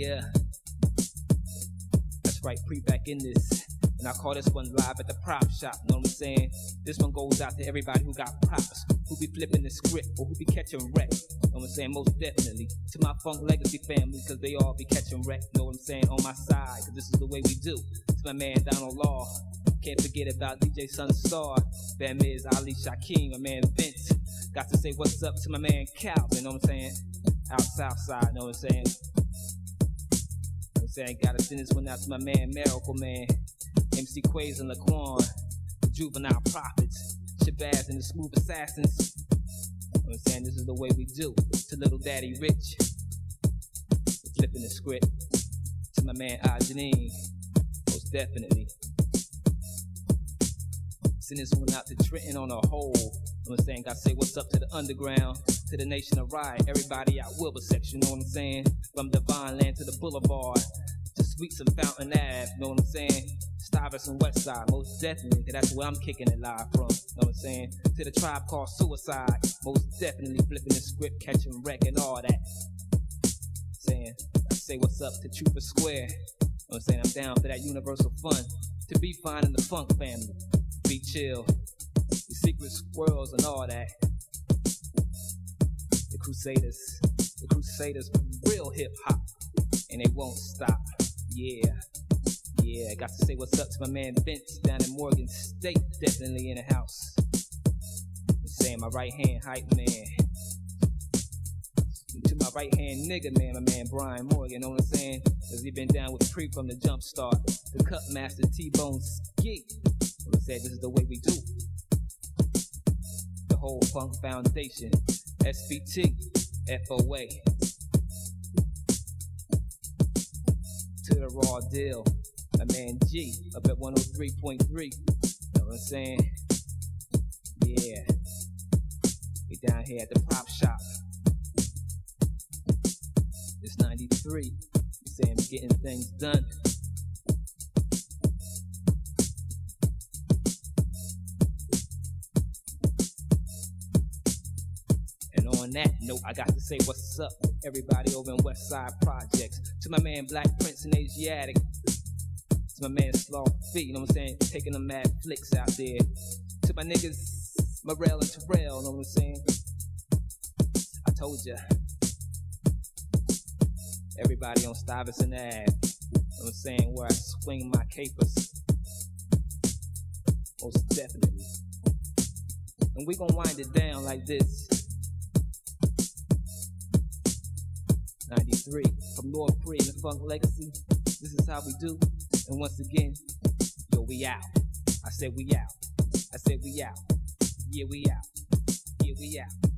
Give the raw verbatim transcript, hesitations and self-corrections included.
Yeah, that's right, pre back in this. And I call this one live at the prop shop, know what I'm saying? This one goes out to everybody who got props, who be flipping the script, or who be catching wreck. Know what I'm saying? Most definitely. To my Funk Legacy family, cause they all be catching wreck. Know what I'm saying? On my side, cause this is the way we do. To my man Donald Law, can't forget about D J Sunstar, Van Miz, Ali Shakim, my man Vince. Got to say what's up to my man Calvin, know what I'm saying? Out south side, know what I'm saying? Know what I'm saying? Gotta send this one out to my man Miracle Man, M C Quays and Laquan, Juvenile Prophets, Shabazz and the Smooth Assassins. You know what I'm saying? This is the way we do. To Little Daddy Rich, flipping the script. To my man Ajanine, most definitely. Send this one out to Trenton on a whole. You know what I'm saying? Gotta say what's up to the underground, to the nation of Riot, everybody out Wilbur section, you know what I'm saying? From Divine Land to the Boulevard, to Sweets and Fountain Ave, you know what I'm saying? Stuyvesant West Side, most definitely, cause that's where I'm kicking it live from, you know what I'm saying? To the Tribe Called Suicide, most definitely flipping the script, catching wreck and all that. Saying, I say what's up to Trooper Square, you know what I'm saying? I'm down for that universal fun, to be fine in the Funk family, be chill, the Secret Squirrels and all that. The Crusaders, the Crusaders, real hip hop, and they won't stop. Yeah, yeah. Got to say what's up to my man Vince down in Morgan State, definitely in the house. I'm saying my right hand hype man. And to my right hand nigga man, my man Brian Morgan, you know what I'm saying? Cause he been down with Pre from the jump start. The Cut Master T-Bone Ski. I'm saying this is the way we do. The whole Funk Foundation, S B T, F O A. To the Raw Deal, my man G, up at one oh three point three. Know what I'm saying? Yeah. We down here at the Prop Shop. It's ninety-three. I'm saying we're getting things done. On that note, I got to say what's up with everybody over in Westside Projects. To my man Black Prince and Asiatic. To my man Slaw Feet, you know what I'm saying? Taking them mad flicks out there. To my niggas Morel and Terrell, you know what I'm saying? I told ya. Everybody on Stuyvesant Ave, you know what I'm saying? Where I swing my capers. Most definitely. And we gon' wind it down like this. ninety-three, from North Free and the Funk Legacy. This is how we do. And once again, yo, we out. I said we out. I said we out. Yeah, we out. Yeah, we out.